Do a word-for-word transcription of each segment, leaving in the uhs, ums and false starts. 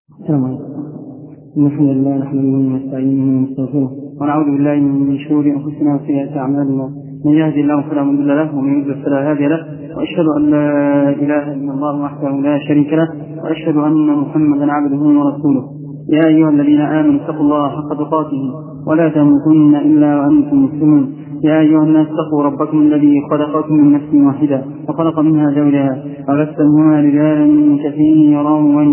السلام عليكم. الحمد لله نحمده ونستعينه ونستغفره ونعوذ بالله من شرور انفسنا وسيئات اعمالنا، من يهدي الله فلا مضل له ومن يضلل فلا هادي له، واشهد ان لا اله الا الله وحده لا شريك له، واشهد ان محمدا عبده ورسوله. يا ايها الذين امنوا اتقوا الله حق تقاته ولا تموتن الا وانتم مسلمون. يا أيها الناس اتقوا ربكم الذي خلقكم من نفس واحدة وخلق منها زوجها وبث منهما رجالا كثيرا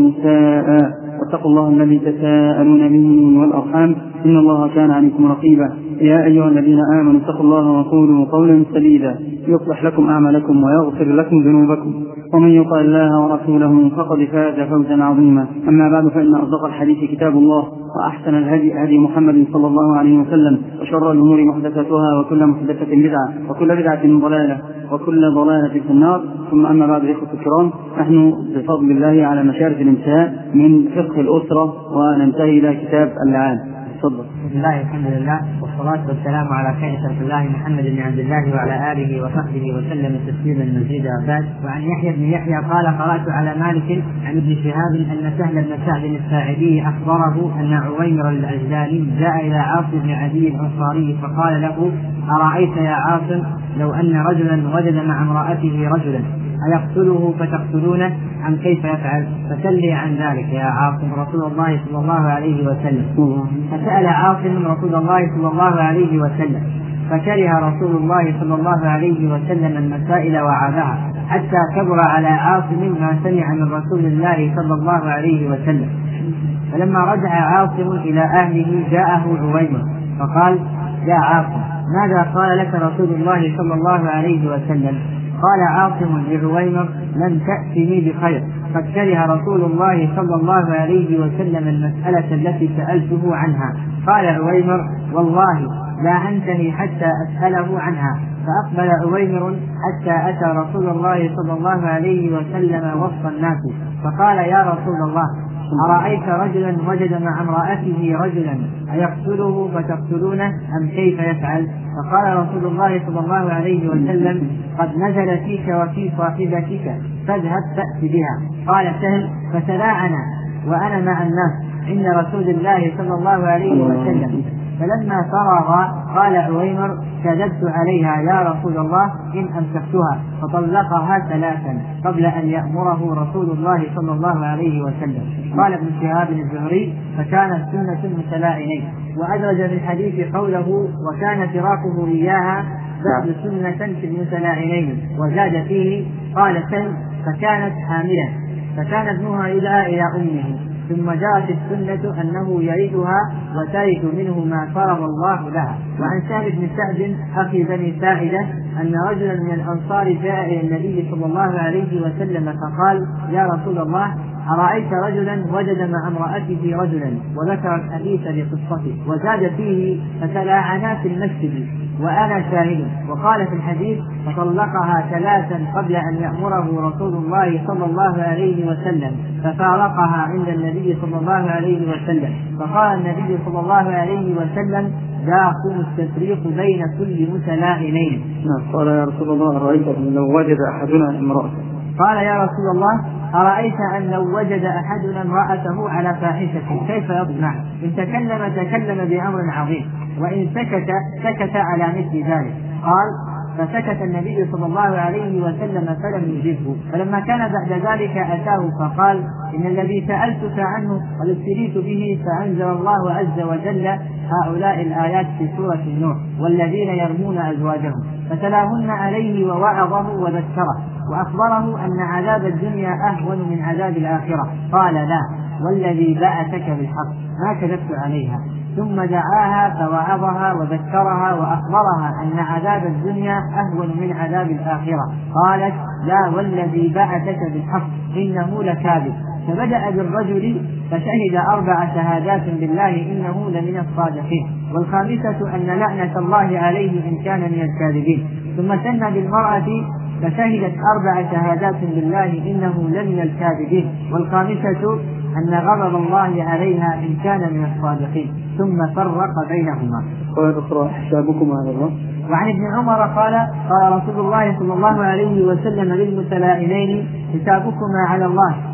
ونساء، واتقوا الله الذي تساءلون به والأرحام إن الله كان عليكم رقيبا. يا أيها الذين آمنوا اتقوا الله وقولوا قولا سديدا يصلح لكم أعمالكم ويغفر لكم ذنوبكم، ومن يطع الله ورسوله فقد فاز فوزا عظيما. أما بعد، فإن أصدق الحديث كتاب الله، وأحسن الهدي هدي محمد صلى الله عليه وسلم، وشر الأمور محدثاتها وكل محدثة بدعة وكل بدعة ضلالة وكل ضلالة في النار. ثم أما بعد، إخوة الكرام، نحن بفضل الله على مشارف الانتهاء من فقه الأسرة وننتهي إلى كتاب اللعان. تفضل. بسم الله الحمد لله والصلاة والسلام على خير خلق الله محمد بن عبد الله وعلى آله وصحبه وسلم تسليما مزيدا. بعد، وعن يحيى بن يحيى قال: قرأت على مالك عن ابن شهاب أن سهل بن سعد الساعدي أخبره أن عويمر العجلاني جاء إلى عاصم بن عدي الأنصاري فقال له: أرأيت يا عاصم لو أن رجلا وجد مع امرأته رجلا أيقتله فتقتلونه أم كيف يفعل؟ فسلي عن ذلك يا عاصم رسول الله صلى الله عليه وسلم. فسأل عاصم رسول الله صلى الله عليه وسلم، فكره رسول الله صلى الله عليه وسلم المسائل وعادها، حتى كبر على عاصم ما سمع من رسول الله صلى الله عليه وسلم. فلما رجع عاصم إلى أهله جاءه عويمر فقال: يا عاصم، ماذا قال لك رسول الله صلى الله عليه وسلم؟ قال عاصم لعويمر: لم تأتني بخير، قد كره رسول الله صلى الله عليه وسلم المسألة التي سألته عنها. قال عويمر: والله لا أنتهي حتى أسأله عنها. فأقبل عويمر حتى أتى رسول الله صلى الله عليه وسلم وسط الناس فقال: يا رسول الله، أرأيت رجلا وجد مع امرأته رجلا أيقتله فتقتلونه أم كيف يفعل؟ فقال رسول الله صلى الله عليه وسلم: قد نزل فيك وفي صاحبتك، فاذهب فأت بها. قال سهل: فتلاعنا وأنا مع الناس عند رسول الله صلى الله عليه وسلم. فلما فرغ قال عويمر: كذبت عليها يا رسول الله إن أمسكتها. فطلقها ثلاثا قبل أن يأمره رسول الله صلى الله عليه وسلم. قال ابن شهاب الزهري: فكانت سنة المتلاعنين. وأدرج في الحديث قوله: وكان فراقه إياها بعد سنة في المتلاعنين. وزاد فيه: قال سن: فكانت حاملا، فكان ابنها يدعى إلى أمه، ثم جاءت السنة أنه يرثها وترث منه ما فرض الله لها. وعن سهل بن سعد أخي بني ساعدة أن رجلا من الأنصار جاء إلى النبي صلى الله عليه وسلم فقال: يا رسول الله، أرأيت رجلا وجد مع امرأته رجلا، وذكر الحديث بقصته وزاد فيه: فتلاعنا في المسجد وأنا شاهد. وقال في الحديث: فطلقها ثلاثا قبل أن يأمره رسول الله صلى الله عليه وسلم، ففارقها عند النبي صلى الله عليه وسلم. فقال النبي صلى الله عليه وسلم: ذاكم التفريق بين كل متلاعنين. قال: يا رسول الله، أرأيت أن لو وجد أحدنا امرأة قال: يا رسول الله، أرأيت أن لو وجد أحدنا امرأته على فاحشة كيف يصنع؟ إن تكلم تكلم بأمر عظيم، وإن سكت سكت على مثل ذلك. قال: فسكت النبي صلى الله عليه وسلم فلم يجبه. فلما كان بعد ذلك أتاه فقال: إن الذي سألتك عنه قد ابتليت به، فأنزل الله عز وجل هؤلاء الآيات في سورة النور: والذين يرمون أزواجهم. فتلاهن عليه ووعظه وذكره وأخبره أن عذاب الدنيا أهون من عذاب الآخرة. قال: لا، والذي بعثك بالحق ما كذبت عليها. ثم دعاها فوعظها وذكرها وأخبرها أن عذاب الدنيا أهون من عذاب الآخرة. قالت: لا، والذي بعثك بالحق إنه لكاذب. فبدأ بالرجل فشهد أربع شهادات بالله إنه لمن الصادقين، والخامسة أن لعنة الله عليه إن كان من الكاذبين. ثم سن بالمرأة فشهدت أربع شهادات بالله إنه لمن الكاذبين، والخامسة أن غضب الله عليها إن كان من الصادقين. ثم فرق بينهما. قال: اقرأ حسابكم على الله. وعن ابن عمر قال: قال رسول الله صلى الله عليه وسلم للمتلاعنين: حسابكما على الله،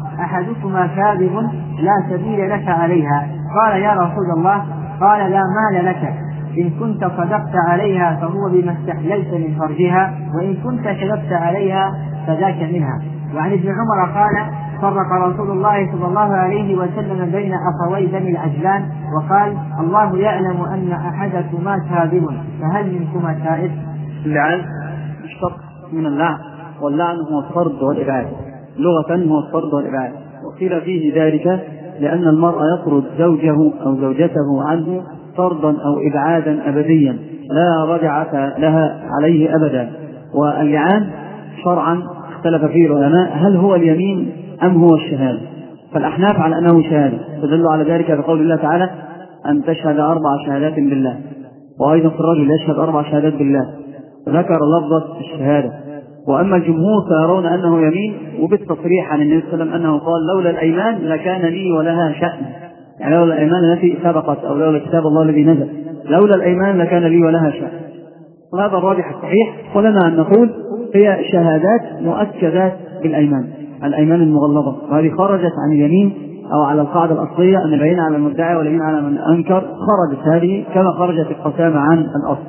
أحدكما كاذب لا سبيل لك عليها. قال يا رسول الله. قال لا مال لك، إن كنت صدقت عليها فهو بما استحللت من فرجها، وإن كنت كذبت عليها فذاك منها. وعن ابن عمر قال فرق رسول الله صلى الله عليه وسلم بين أخوي بني العجلان وقال الله يعلم أن أحدكما كاذب فهل منكما تائب. اللعن مشتق من اللعن، واللعن هو الطرد والإبعاد، لغة هو الطرد والإبعاد، وقيل فيه ذلك لأن المرء يطرد زوجه أو زوجته عنه طردا أو إبعادا أبديا لا رجعة لها عليه أبدا. واللعان شرعا اختلف فيه العلماء هل هو اليمين أم هو الشهادة، فالأحناف على أنه شهادة، تدل على ذلك بقول الله تعالى أن تشهد أربع شهادات بالله، وأيضا في الرجل يشهد أربع شهادات بالله، ذكر لفظة الشهادة. وأما الجمهور فيرون أنه يمين، وبالتصريح عن النبي صلى الله عليه وسلم أنه قال لولا الأيمان لكان لي ولها شأن، يعني لولا الأيمان التي سبقت أو لولا كتاب الله الذي نزل، لولا الأيمان لكان لي ولها شأن. وهذا الراجح الصحيح، ولنا أن نقول هي شهادات مؤكدات بالأيمان، الأيمان المغلظة، وهذه خرجت عن اليمين أو على القاعدة الأصلية أن اليمين على المدعي واليمين على من أنكر، خرجت هذه كما خرجت القسامة عن الأصل.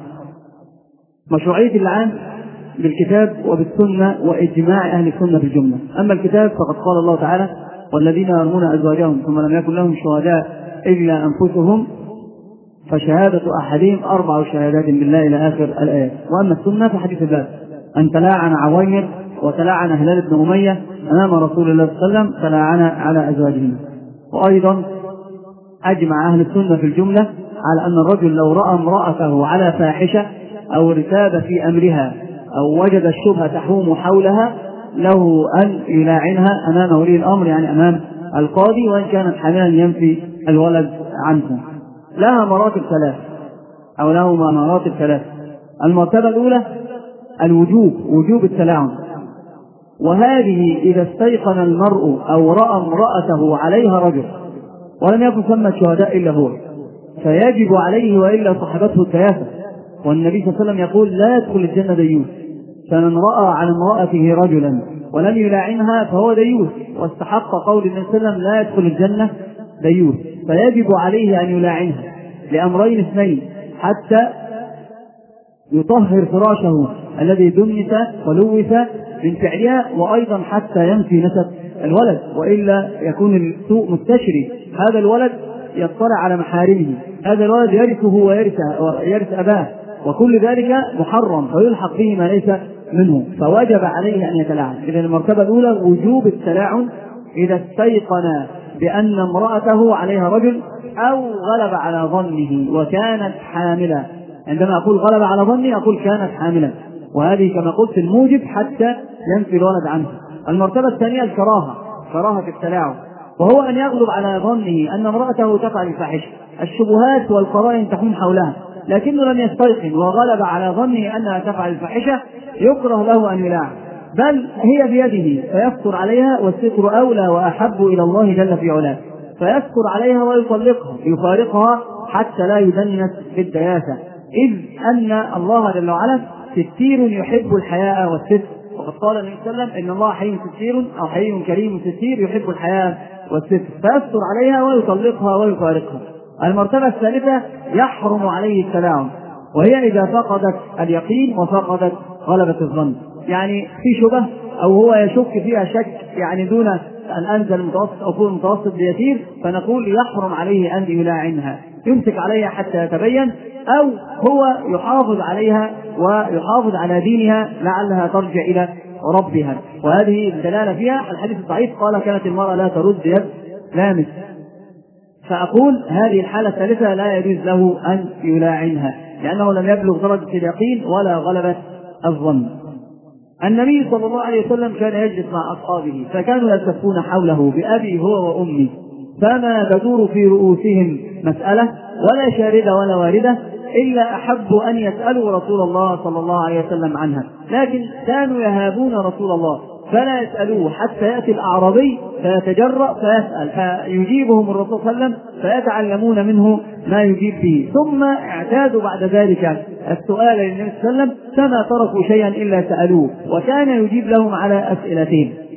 مشروعية اللعان بالكتاب وبالسنة وإجماع أهل السنة في الجملة. أما الكتاب فقد قال الله تعالى والذين يرمون أزواجهم ثم لم يكن لهم شهداء إلا أنفسهم فشهادة أحدهم أربع شهادات بالله إلى آخر الآيات. وأما السنة فحديث الباب أن تلاعن عويمر وتلاعن هلال بن أمية أمام رسول الله صلى الله عليه وسلم تلاعن على أزواجهم. وأيضا أجمع أهل السنة في الجملة على أن الرجل لو رأى امرأته على فاحشة أو ارتاب في أمرها أو وجد الشبهة تحوم حولها له أن يلاعنها أمام ولي الأمر، يعني أمام القاضي، وإن كانت حاملا ينفي الولد عنه. لها مراتب ثلاث أو له مراتب ثلاث. المرتبة الأولى الوجوب، وجوب التلاعن، وهذه إذا استيقن المرء أو رأى امرأته عليها رجل ولم يكن ثم شهداء إلا هو فيجب عليه وإلا صحبته الثلاثة. والنبي صلى الله عليه وسلم يقول لا يدخل الجنة ديوث، فمن رأى على امرأته رجلا ولم يلاعنها فهو ديوث، واستحق قول النبي صلى الله عليه وسلم لا يدخل الجنة ديوث، فيجب عليه أن يلاعنها لأمرين اثنين: حتى يطهر فراشه الذي دنس ولوث من فعلها، وأيضا حتى ينفي نسب الولد، وإلا يكون السوء مستشري، هذا الولد يطلع على محارمه، هذا الولد يرثه ويرث أباه، وكل ذلك محرم فيلحق به ما ليس منه، فوجب عليه أن يتلاعن. إذن المرتبة الأولى وجوب التلاعن إذا استيقن بأن امرأته عليها رجل أو غلب على ظنه وكانت حاملة. عندما أقول غلب على ظني أقول كانت حاملة، وهذه كما قلت الموجب حتى ينفي الولد عنه. المرتبة الثانية الكراهة، كراهة التلاعن، وهو أن يغلب على ظنه أن امرأته تفعل الفاحشة، الشبهات والقرائن تحوم حولها، لكنه لم يستيقن وغلب على ظنه أنها تفعل الفاحشة، يكره له أن يلاعن، بل هي بيده فيستر عليها، والستر أولى وأحب إلى الله جل في علاه، فيستر عليها ويطلقها يفارقها حتى لا يدنس بالدياسة، إذ أن الله جل وعلا ستير يحب الحياء والستر، وقد قال النبي صلى الله عليه وسلم إن الله حي ستير أو حي كريم ستير يحب الحياء والستر، فيستر عليها ويطلقها ويفارقها. المرتبة الثالثة يحرم عليه التلاعن، وهي إذا فقدت اليقين وفقدت غلبة الظن، يعني في شبه أو هو يشك فيها شك يعني دون أن أنزل المتوسط أو فوق المتوسط بيسير، فنقول يحرم عليه أن يلاعنها، يمسك عليها حتى يتبين، أو هو يحافظ عليها ويحافظ على دينها لعلها ترجع إلى ربها. وهذه الدلالة فيها الحديث الضعيف قال كانت المرأة لا ترد يد لامس، فأقول هذه الحالة الثالثة لا يجوز له أن يلاعنها لأنه لم يبلغ درجة اليقين ولا غلبة الظن. النبي صلى الله عليه وسلم كان يجلس مع أصحابه فكانوا يلتفون حوله بأبي هو وأمي، فما تدور في رؤوسهم مسألة ولا شاردة ولا واردة إلا أحبوا أن يسألوا رسول الله صلى الله عليه وسلم عنها، لكن كانوا يهابون رسول الله فلا يسألوه حتى يأتي الأعرابي فيتجرأ فيسأل فيجيبهم الرسول صلى الله عليه وسلم فيتعلمون منه ما يجيب به، ثم اعتادوا بعد ذلك السؤال للنبي صلى الله عليه وسلم فما تركوا شيئا إلا سألوه، وكان يجيب لهم على أسئلتهم.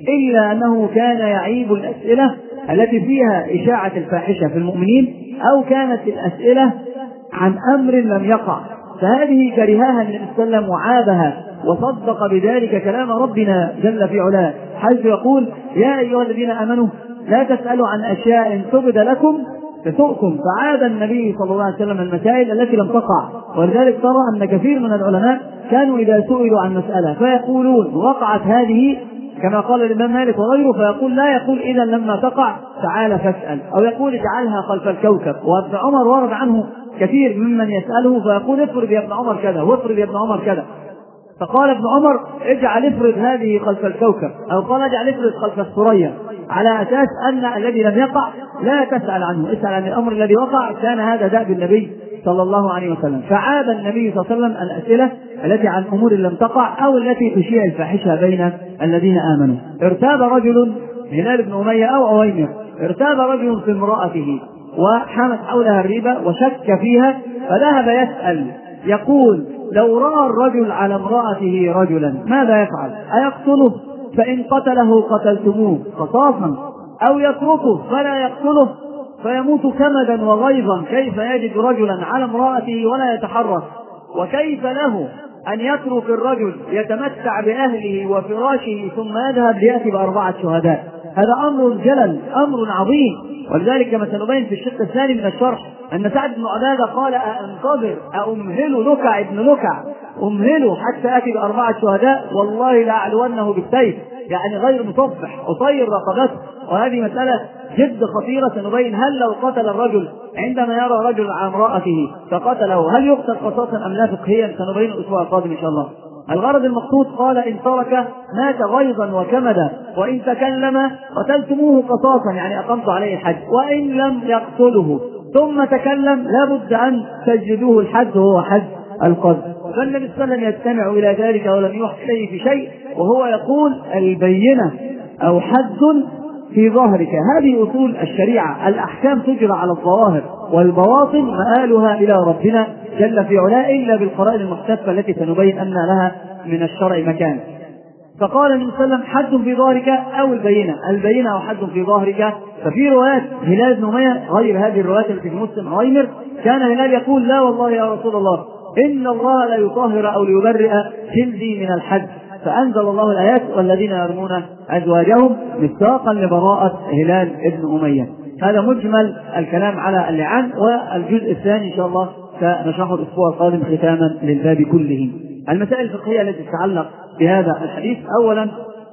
إلا أنه كان يعيب الأسئلة التي فيها إشاعة الفاحشة في المؤمنين، أو كانت الأسئلة عن أمر لم يقع، فهذه كرهاها النبي صلى الله عليه وسلم وعابها، وصدق بذلك كلام ربنا جل في علاه حيث يقول: يا أيها الذين آمنوا لا تسألوا عن أشياء تبد لكم تسؤكم. فعاد النبي صلى الله عليه وسلم المسائل التي لم تقع. ولذلك ترى أن كثير من العلماء كانوا إذا سئلوا عن مسألة فيقولون وقعت هذه كما قال الإمام مالك وغيره، فيقول لا يقول إذا لما تقع تعال فاسأل، أو يقول اجعلها خلف الكوكب. وابن عمر ورد عنه كثير ممن يسأله فيقول افرض يا ابن عمر كذا وافرض يا ابن عمر كذا، فقال ابن عمر اجعل افرض هذه خلف الكوكب، أو قال اجعل افرض خلف الثريا، على أساس أن الذي لم يقع لا تسأل عنه، اسأل عن الأمر الذي وقع. كان هذا دأب النبي صلى الله عليه وسلم. فعاب النبي صلى الله عليه وسلم الأسئلة التي عن أمور لم تقع أو التي تشيع الفاحشة بين الذين آمنوا. ارتاب رجل هلال بن أمية أو عويمر، ارتاب رجل في امرأته وحمت حولها الريبة وشك فيها، فذهب يسأل يقول: لو رأى الرجل على امرأته رجلا ماذا يفعل؟ أيقتله؟ فإن قتله قتلتموه قصاصا، أو يتركه فلا يقتله فيموت كمدا وغيظا. كيف يجد رجلا على امرأته ولا يتحرك؟ وكيف له أن يترك الرجل يتمتع بأهله وفراشه ثم يذهب ليأتي بأربعة شهداء؟ هذا أمر جلل، أمر عظيم. ولذلك كما سنبين في الشق الثاني من الشرح أن سعد بن عبادة قال: أنتظر أمهل لكع ابن لكع، أمهله حتى أتي بأربعة شهداء والله لأعلونه بالسيف، يعني غير مصفح، أطير رقبته. وهذه مسألة جد خطيرة سنبين هل لو قتل الرجل عندما يرى رجل على امرأته فقتله هل يقتل قصاصا أم لا فقهيا؟ سنبين الأسبوع القادم إن شاء الله. الغرض المقصود قال: إن ترك مات غيظا وكمدا، وإن تكلم قتلتموه قصاصا، يعني أقمت عليه الحد، وإن لم يقتله ثم تكلم لابد أن تجلدوه الحد، وهو حد القذف. فالنبي صلى الله عليه وسلم يستمع إلى ذلك ولم يحكي إليه في شيء، وهو يقول: البينة أو حد في ظاهرك. هذه أصول الشريعة، الأحكام تجرى على الظواهر والبواطن مآلها إلى ربنا جل في علاه، إلا بالقرائن المختلفة التي سنبين أن لها من الشرع مكان. فقال النبي صلى الله عليه وسلم: حد في ظاهرك أو البينة، البينة أو حد في ظاهرك. ففي روايات هلال بن أمية غير هذه الروايات التي في مسلم عويمر كان هلال يقول: لا والله يا رسول الله إن الله لا يطهر أو ليبرئ جلدي من الحد. فأنزل الله الآيات: والذين يرمون أزواجهم مصداقا لبراءة هلال بن أمية. هذا مجمل الكلام على اللعان، والجزء الثاني إن شاء الله سنشرحه الأسبوع القادم ختاما للباب كله. المسائل الفقهية التي تتعلق بهذا الحديث: أولا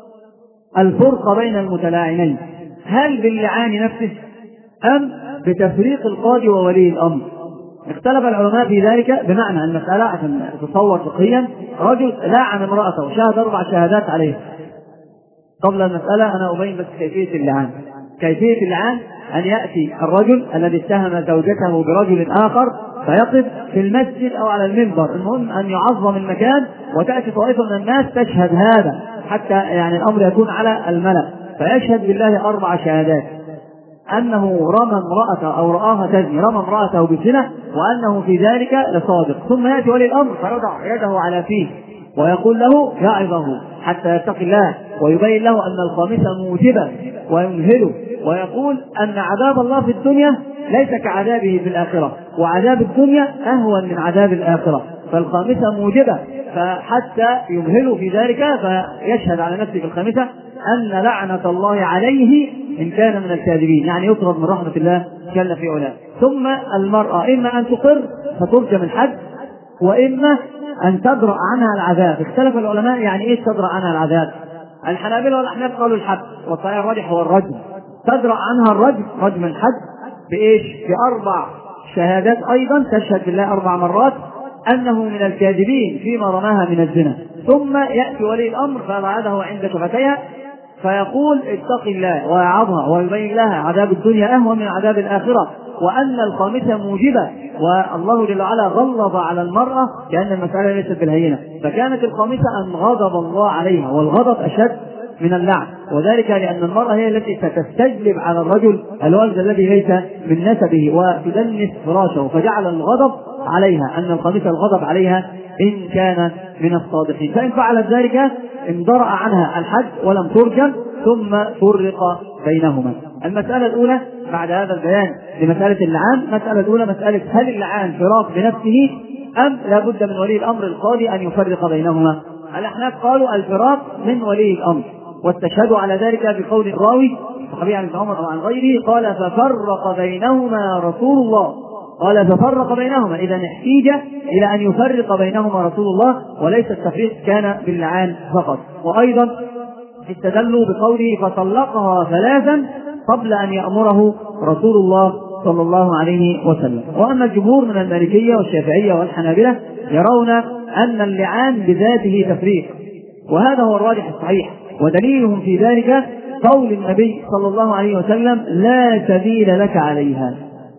الفرق بين المتلاعنين، هل باللعان نفسه أم بتفريق القاضي وولي الأمر؟ اختلف العلماء في ذلك، بمعنى المسألة عشان تصور فقهيا: رجل لعن امرأته وشاهد أربع شهادات عليه. قبل المسألة أنا أبين بس كيفية اللعان. كيفية اللعان أن يأتي الرجل الذي اتهم زوجته برجل آخر فيقف في المسجد أو على المنبر، المهم أن يعظم المكان، وتأتي طائفة من الناس تشهد هذا حتى يعني الأمر يكون على الملأ، فيشهد بالله أربع شهادات أنه رمى امرأته أو رآها تزني، رمى امرأته بالزنا، وأنه في ذلك لصادق. ثم يأتي ولي الأمر فيضع يده على فيه ويقول له يعظه حتى يتقي الله، ويبين له أن الخامسة موجبة ويمهله، ويقول أن عذاب الله في الدنيا ليس كعذابه في الآخرة، وعذاب الدنيا أهون من عذاب الآخرة، فالخامسة موجبة، فحتى يمهله في ذلك فيشهد على نفسه في الخامسة أن لعنة الله عليه إن كان من الكاذبين، يعني يطرد من رحمة الله جل في علاه. ثم المرأة إما أن تقر فترجم الحد، وإما أن تدرأ عنها العذاب. اختلف العلماء يعني إيش تدرأ عنها العذاب؟ الحنابلة والأحناف قالوا الحد، والصحيح الراجح هو الرجم. تدرأ عنها الرجم، رجم الحد بإيش؟ بأربع شهادات أيضا، تشهد بالله أربع مرات أنه من الكاذبين فيما رماها من الزنا. ثم يأتي ولي الأمر فأبعده عند شفتيها فيقول اتق الله ويعظها ويبين لها عذاب الدنيا أهون من عذاب الآخرة، وأن الخامسة موجبة، والله جل وعلا غلظ على المرأة لأن المسألة ليست بالهينة، فكانت الخامسة أن غضب الله عليها، والغضب أشد من اللعن، وذلك لأن المرأة هي التي ستستجلب على الرجل الولد الذي ليس من نسبه وتدنس فراشه، فجعل الغضب عليها، أن الخامسة الغضب عليها إن كان من الصادقين. فإن فعلت ذلك اندرأ عنها الحد ولم ترجم ثم فرق بينهما. المسألة الأولى بعد هذا البيان لمسألة اللعان، المسألة الأولى مسألة هل اللعان فراق بنفسه أم لا بد من ولي الأمر القاضي أن يفرق بينهما؟ الأحناف قالوا الفراق من ولي الأمر، واستشهدوا على ذلك بقول الراوي صحابي عن عمر أو عن غيره قال ففرق بينهما رسول الله، قال ففرق بينهما، إذا احتيج إلى أن يفرق بينهما رسول الله وليس التفريق كان باللعان فقط. وأيضا استدلوا بقوله فطلقها ثلاثا قبل أن يأمره رسول الله صلى الله عليه وسلم. وأما الجمهور من المالكية والشافعية والحنابلة يرون أن اللعان بذاته تفريق، وهذا هو الراجح الصحيح، ودليلهم في ذلك قول النبي صلى الله عليه وسلم لا سبيل لك عليها.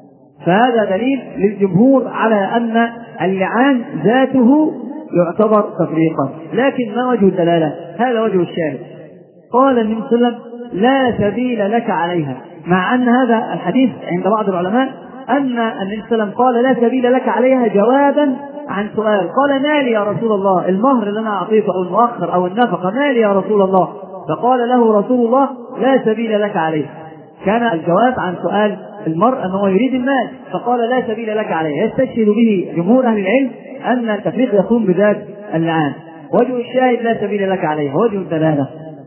فهذا دليل للجمهور على أن اللعان ذاته يعتبر تفريقا. لكن ما وجه الدلالة؟ هذا وجه الشاهد. قال النبي صلى الله عليه وسلم لا سبيل لك عليها، مع أن هذا الحديث عند بعض العلماء أن النبي صلى الله عليه وسلم قال لا سبيل لك عليها جوابا عن سؤال، قال ما لي يا رسول الله، المهر اللي أنا أعطيته أو المؤخر أو النفقة ما لي يا رسول الله، فقال له رسول الله لا سبيل لك عليها. كان الجواب عن سؤال المرء أنه يريد المال، فقال لا سبيل لك عليها. يستشهد به جمهور أهل العلم أن التفريق يكون بذات اللعان. وجه الشاهد لا سبيل لك عليها، وجه الدلالة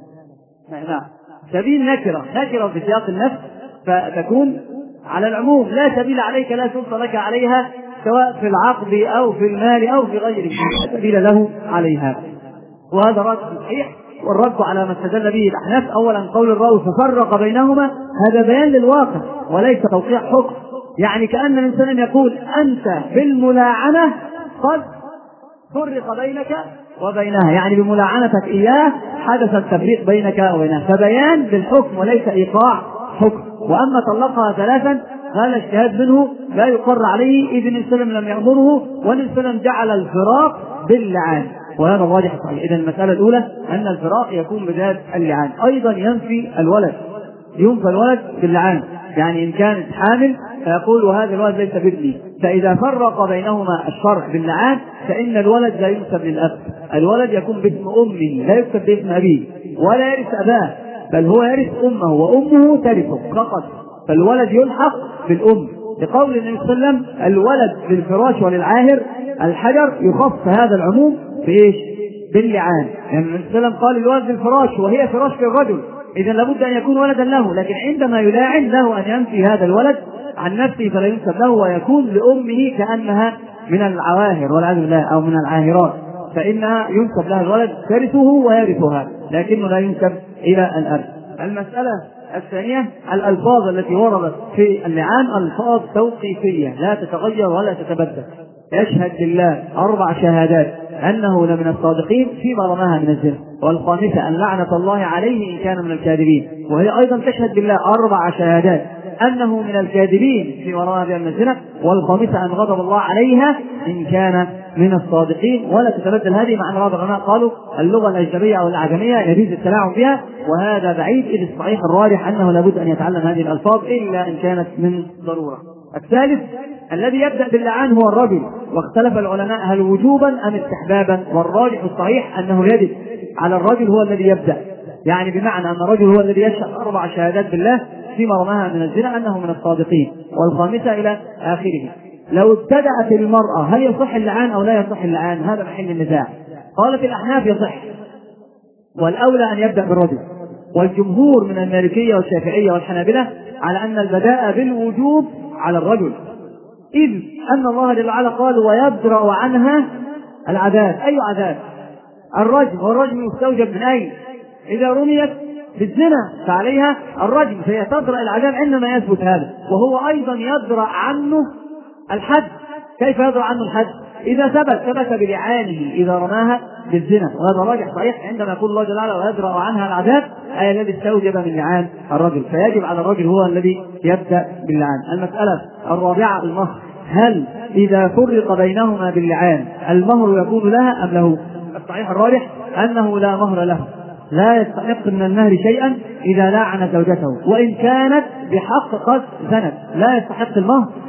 نعم سبيل نكرة، نكرة في سياق النفس فتكون على العموم، لا سبيل عليك لا سلطة لك عليها سواء في العقد أو في المال أو في غيره، لا سبيل له عليها. وهذا رد صحيح، والرد على ما استدل به الأحناف أولا قول الراوي ففرق بينهما، هذا بيان للواقع وليس توقيع حكم. يعني كأن الإنسان يقول أنت بالملاعنة قد فرق بينك وبينها، يعني بملاعنتك إياه حدث التفريق بينك وبينها، فبيان بالحكم وليس إيقاع حكم. وأما طلقها ثلاثا هذا اجتهاد منه لا يقر عليه، إذ النبي صلى الله عليه وسلم لم يأمره، والنبي صلى الله عليه وسلم جعل الفراق باللعان، وهذا الراجح الصحيح. إذا المسألة الأولى أن الفراق يكون بذات اللعان. أيضا ينفي الولد، ينفى الولد باللعان، يعني إن كانت حامل فيقول وهذا الولد ليس بابني، فإذا فرق بينهما الشرع باللعان فإن الولد لا ينسب للأب، الولد يكون باسم أمه لا يكتب باسم أبيه، ولا يرث أباه بل هو يرث أمه وأمه ترثه فقط، فالولد يلحق بالأم، لقول النبي صلى الله عليه وسلم الولد للفراش وللعاهر الحجر، يخص هذا العموم بإيش؟ باللعان. يعني النبي صلى الله عليه وسلم قال الولد للفراش وهي فراش للرجل، إذا لابد أن يكون ولدا له، لكن عندما يلاعن له أن ينفي هذا الولد عن نفسه فلا ينسب له، ويكون لأمه كأنها من العواهر والعياذ بالله أو من العاهرات، فإنها ينسب لها الولد ترثه ويرثها، لكنه لا ينسب إلى الأب. المسألة الثانية الألفاظ التي وردت في اللعان ألفاظ توقيفية لا تتغير ولا تتبدل. يشهد بالله أربع شهادات أنه لمن الصادقين فيما رماها من الزنا، والخامسة أن لعنة الله عليه إن كان من الكاذبين، وهي أيضا تشهد بالله أربع شهادات أنه من الكاذبين فيما رماها بها من الزنا، والخامسة أن غضب الله عليها إن كان من الصادقين، ولا تتبدل هذه. مع أن بعض العلماء قالوا اللغة الأجنبية أو الأعجمية يجوز التلاعب بها، وهذا بعيد، إذ الصحيح الراجح أنه لابد أن يتعلم هذه الألفاظ إلا إن كانت من ضرورة. الثالث الذي يبدأ باللعان هو الرجل، واختلف العلماء هل وجوبا أم استحبابا، والراجح الصحيح أنه يجب على الرجل هو الذي يبدأ، يعني بمعنى أن الرجل هو الذي يشهد أربع شهادات بالله فيما رماها من الزنا أنه من الصادقين، والخامسة إلى آخره. لو ابتدأت المرأة هل يصح اللعان أو لا يصح اللعان؟ هذا محل النزاع. قالت الأحناف يصح، والأولى أن يبدأ بالرجل، والجمهور من المالكية والشافعية والحنابلة على أن البداء بالوجوب على الرجل، إذ أن الله جل وعلا قال ويدرأ عنها العذاب. أي عذاب؟ الرجم، والرجم يستوجب من أين؟ إذا رميت بالزنا فعليها الرجم، فهي تدرأ العذاب عندما يثبت هذا، وهو أيضا يدرأ عنه الحد. كيف يدرأ عنه الحد؟ إذا ثبت ثبت بلعانه إذا رماها بالزنا، وهذا راجح صحيح عندما يقول الله جل وعلا ويدرأ عنها العذاب، أي الذي استوجب من لعان الرجل، فيجب على الرجل هو الذي يبدأ باللعان. المسألة الرابعة المهر، هل إذا فرق بينهما باللعان المهر يكون لها أم له؟ الصحيح الراجح أنه لا مهر له، لا يستحق من المهر شيئا إذا لاعن زوجته، وإن كانت بحق قد زنت لا يستحق المهر،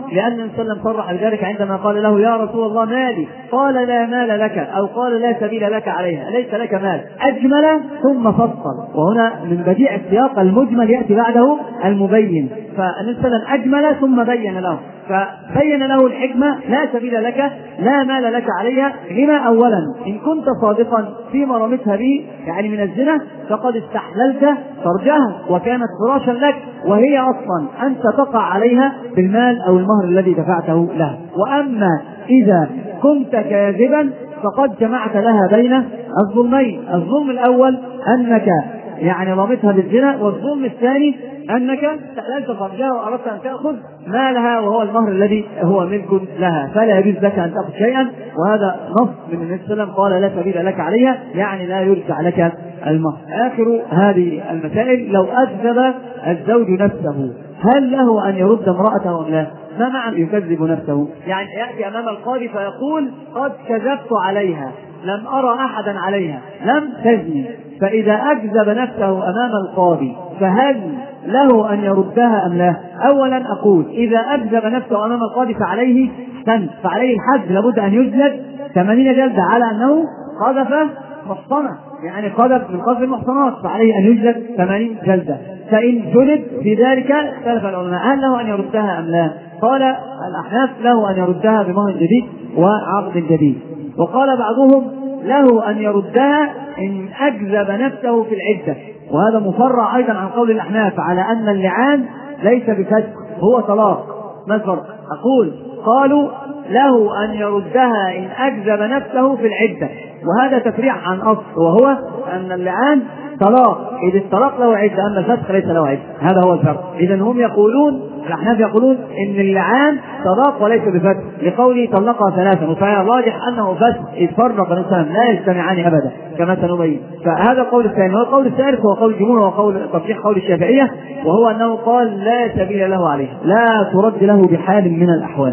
لأن النبي صلى الله عليه وسلم صرح بذلك عندما قال له يا رسول الله مالي، قال لا مال لك أو قال لا سبيل لك عليها، ليس لك مال. أجمل ثم فصل، وهنا من بديع السياق المجمل يأتي بعده المبين، فالنبي صلى الله عليه وسلم أجمل ثم بين له، فبين له الحكمة لا سبيل لك لا مال لك عليها. لما؟ أولا إن كنت صادقا فيما رمتها به يعني من الزنا فقد استحللت فرجها وكانت فراشا لك، وهي أصلا أنت تقع عليها بالمال أو المهر الذي دفعته لها. وأما إذا كنت كاذبا فقد جمعت لها بين الظلمين، الظلم الأول أنك يعني رمتها بالزنا، والظلم الثاني أنك استحللت فرجها وأردت أن تأخذ مالها وهو المهر الذي هو ملك لها، فلا يجوز لك أن تأخذ شيئا. وهذا نص من النبي صلى الله عليه وسلم قال لا سبيل لك عليها، يعني لا يرجع لك المهر. آخر هذه المسائل لو أكذب الزوج نفسه هل له أن يرد امرأته أم لا؟ ما معنى يكذب نفسه؟ يعني يأتي أمام القاضي فيقول قد كذبت عليها، لم أرى أحدا عليها، لم تزني. فإذا أكذب نفسه أمام القاضي فهل له أن يردها أم لا؟ أولا أقول إذا أكذب نفسه أمام القاضي فعليه سن فعليه الحد، لابد أن يجلد ثمانين جلدة على أنه قذف محصنة، يعني قذف من قذف المحصنات، فعليه أن يجلد ثمانين جلدة. فإن جلد في ذلك اختلف العلماء هل له أن يردها أم لا؟ قال الأحناف له أن يردها بمهر جديد وعقد جديد، وقال بعضهم له أن يردها إن أكذب نفسه في العدة، وهذا مفرع أيضا عن قول الأحناف على أن اللعان ليس بفسق هو طلاق. ما الفرق؟ أقول قالوا له أن يردها إن أكذب نفسه في العدة، وهذا تفريع عن أصل وهو أن اللعان طلاق، إذا الطلاق له عدة أما الفسق ليس له عدة، هذا هو الفرق. إذن هم يقولون الأحناف يقولون إن اللعان طلاق وليس بفسق لقوله طلقها ثلاثا، وفهي الراجح أنه فسق إذ فرق الإنسان لا يجتمعان أبدا كما سنبين. فهذا القول الثاني. والقول الثالث هو قول الجمهور وقول تصحيح قول الشافعية، وهو أنه قال لا سبيل له عليه، لا ترد له بحال من الأحوال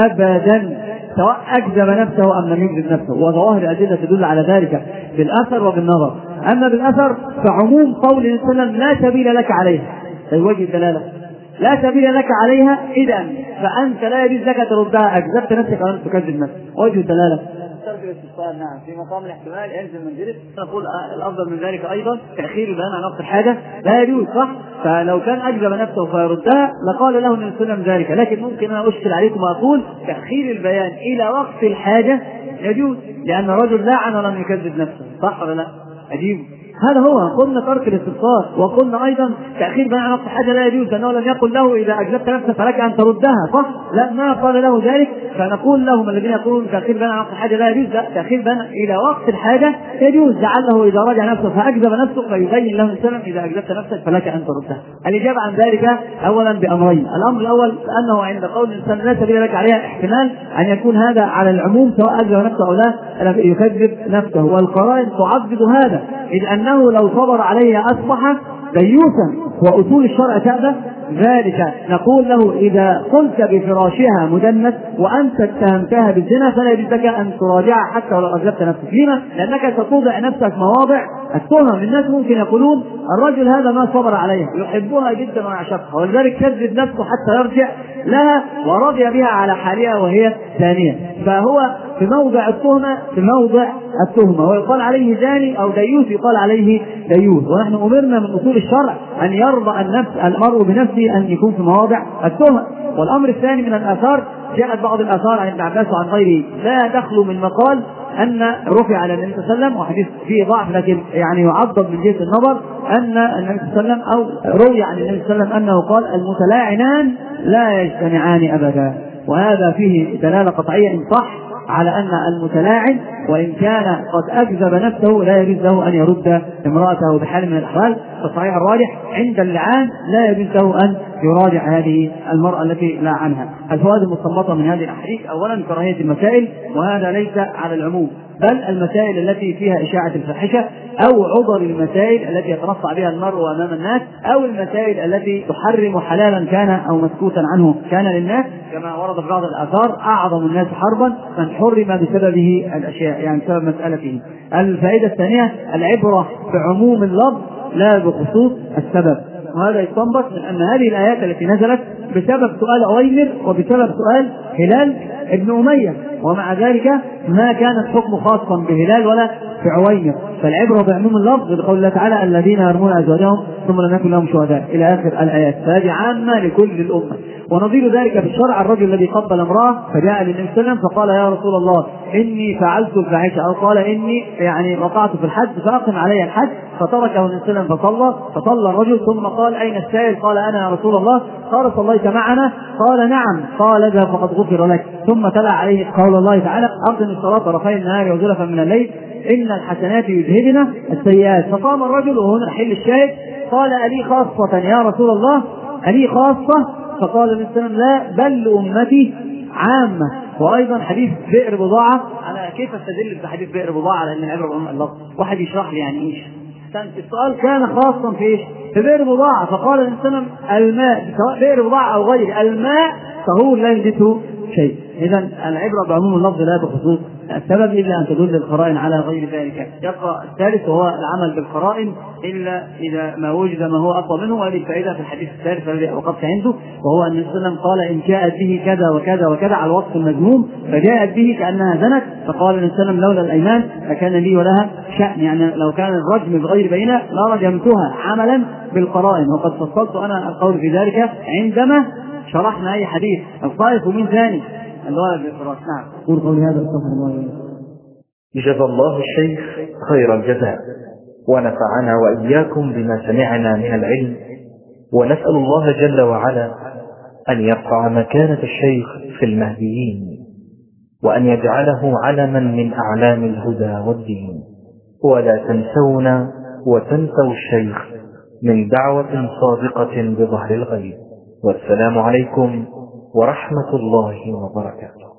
أبدا سواء أكذب نفسه أم لم يكذب نفسه، وظواهر الأدلة تدل على ذلك بالأثر وبالنظر. أما بالأثر فعموم قول النبي صلى الله عليه وسلم لا سبيل لك عليها، أي وجه الدلالة لا سبيل لك عليها، إذا فأنت لا يجوز لك تردها، أكذبت نفسك أو لم تكذب نفسك. وجه الدلالة نعم في مقام الاحتمال ينزل منزله. نقول الأفضل من ذلك أيضا تأخير البيان عن وقت الحاجة لا يجوز، صح؟ فلو كان أكذب نفسه فيردها لقال له النبي صلى الله عليه وسلم ذلك، لكن ممكن أنا أشكل عليكم وأقول تأخير البيان إلى وقت الحاجة يجوز، لأن الرجل لعن ولم يكذب نفسه، صح ولا لا؟ أجيب هذا هو. قلنا ترك الاستفسار، وقلنا أيضا تأخير بيان عن وقت الحاجة لا يجوز، لأنه لم يقل له إذا أكذبت نفسك فلك أن تردها، صح؟ لا، ما قال له ذلك. فنقول لهم الذين يقولون تأخير بيان عن وقت الحاجة لا يجوز، لا، تأخير بيان إلى وقت الحاجة يجوز، لعله إذا رجع نفسه فأكذب نفسه فيبين له السلام إذا أكذبت نفسك فلك أن تردها. الإجابة عن ذلك أولا بأمرين. الأمر الأول أنه عند قول الإنسان لا سبيل لك عليها احتمال أن يكون هذا على العموم سواء أكذب نفسه أو لا يكذب نفسه، والقرائن تعضد هذا، إذ أنه لو صبر عليها أصبح ديوثا، وأصول الشرع تأبى ذلك. نقول له إذا قلت بفراشها مدنس وأنت اتهمتها بالزنا فلا يجوز لك أن تراجعها حتى ولو أكذبت نفسك. لما؟ لأنك ستوضع نفسك مواضع التهم. الناس ممكن يقولون الرجل هذا ما صبر عليها، يحبها جدا ويعشقها، ولذلك كذب نفسه حتى يرجع لها ورضي بها على حالها وهي ثانية، فهو في موضع التهمة في موضع التهمة، ويقال عليه زاني أو ديوث يقال عليه ديوث. ونحن أمرنا من أصول الشرع أن يرضى النفس المرء بنفسه أن يكون في مواضع التهمة. والأمر الثاني من الآثار، جاءت بعض الآثار عن ابن عباس وعن غيره لا تخلو من مقال أن رفع على النبي صلى الله عليه وسلم، وحديث فيه ضعف لكن يعني يعضد من جهة النظر، أن النبي صلى الله عليه وسلم أو روي عن النبي صلى الله عليه وسلم أنه قال المتلاعنان لا يجتمعان أبدا، وهذا فيه دلالة قطعية إن صح على أن المتلاعن وإن كان قد أكذب نفسه لا يجوز له أن يرد امرأته بحال من الأحوال. فالصحيح الراجح عند اللعان لا يجوز له أن يراجع هذه المرأة التي لاعنها. الفوائد المستنبطة من هذه الأحاديث: أولا كراهية المسائل، وهذا ليس على العموم، بل المسائل التي فيها إشاعة الفاحشة أو عضل المسائل التي يترفع بها المرء أمام الناس، أو المسائل التي تحرم حلالا كان أو مسكوتا عنه كان للناس، كما ورد في بعض الآثار أعظم الناس حربا من حرم بسببه الأشياء، يعني بسبب مسألته. الفائدة الثانية العبرة بعموم اللفظ لا بخصوص السبب. وهذا يستنبط من أن هذه الآيات التي نزلت بسبب سؤال عويمر وبسبب سؤال هلال ابن أمية، ومع ذلك ما كان الحكم خاصا بهلال ولا بعويمر، فالعبرة بعموم اللفظ بقول الله تعالى الذين يرمون أزواجهم ثم لم يكن لهم شهداء إلى آخر الآيات، فهذه عامة لكل الأمة. ونظير ذلك في الشرع الرجل الذي قبل امرأة فجاء للنبي صلى الله عليه وسلم فقال يا رسول الله إني فعلت الفاحشة، أو قال إني يعني وقعت في الحد فأقم علي الحد، فتركه النبي صلى الله عليه وسلم فصلى فصلى الرجل ثم قال أين السائل؟ قال أنا يا رسول الله. قال صليت معنا؟ قال نعم. قال اذهب فقد غفر لك. ثم تلا عليه قول الله تعالى أقم الصلاة طرفي النهار وزلفا من الليل إن الحسنات يذهبن السيئات. فقام الرجل وهنا حل الشاهد قال ألي خاصة يا رسول الله؟ ألي خاصة؟ فقال النبي صلى الله عليه وسلم بل أمتي عامة. وأيضا حديث بئر بضاعة، على كيف استدل بحديث بئر بضاعة على أن العبرة بعموم اللفظ؟ واحد يشرح لي يعني إيش؟ السؤال كان خاصا في إيش؟ في بئر بضاعة، فقال النبي صلى الله عليه وسلم الماء سواء بئر بضاعة أو غيره الماء طهور لا يجده شيء. إذا العبرة بعموم اللفظ لا بخصوص السبب إلا أن تدل القرائن على غير ذلك. يبقى الثالث وهو العمل بالقرائن إلا إذا ما وجد ما هو أفضل منه، وهذه الفائدة في الحديث الثالث الذي وقفت عنده، وهو أن النبي صلى الله عليه وسلم قال إن جاءت به كذا وكذا وكذا على الوصف المذموم، فجاءت به كأنها زنت، فقال النبي صلى الله عليه وسلم لولا الأيمان لكان لي ولها شأن، يعني لو كان الرجم بغير بينة لرجمتها عملا بالقرائن. وقد فصلت أنا القول في ذلك عندما شرحنا أي حديث الطائف ومن ثاني الوارد بالقراءة. نعم. قول قولي هذا استغفر الله. جزا الله الشيخ خير الجزاء، ونفعنا وإياكم بما سمعنا من العلم، ونسأل الله جل وعلا أن يرفع مكانة الشيخ في المهديين، وأن يجعله علما من أعلام الهدى والدين. ولا تنسونا وتنسوا الشيخ من دعوة صادقة بظهر الغيب. والسلام عليكم ورحمة الله وبركاته.